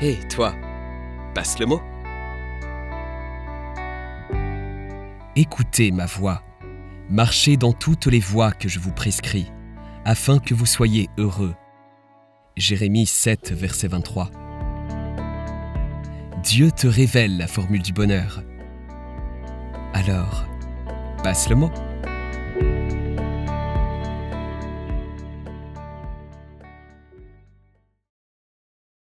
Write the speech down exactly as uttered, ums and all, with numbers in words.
Hé, toi, passe le mot. Écoutez ma voix, marchez dans toutes les voies que je vous prescris, afin que vous soyez heureux. Jérémie sept, verset vingt-trois. Dieu te révèle la formule du bonheur. Alors, passe le mot.